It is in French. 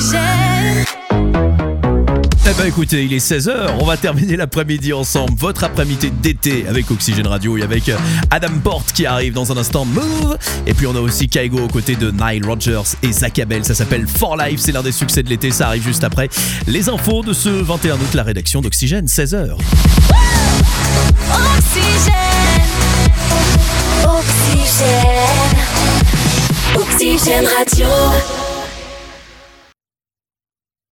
Oxygène. Eh ben écoutez, il est 16h, on va terminer l'après-midi ensemble, votre après-midi d'été avec Oxygène Radio et avec Adam Porte qui arrive dans un instant, Move. Et puis on a aussi Kaigo aux côtés de Nile Rodgers et Zach Abel, ça s'appelle For Life, c'est l'un des succès de l'été, ça arrive juste après les infos de ce 21 août, la rédaction d'Oxygène, 16h. Oxygène. Oxygène. Oxygène Radio.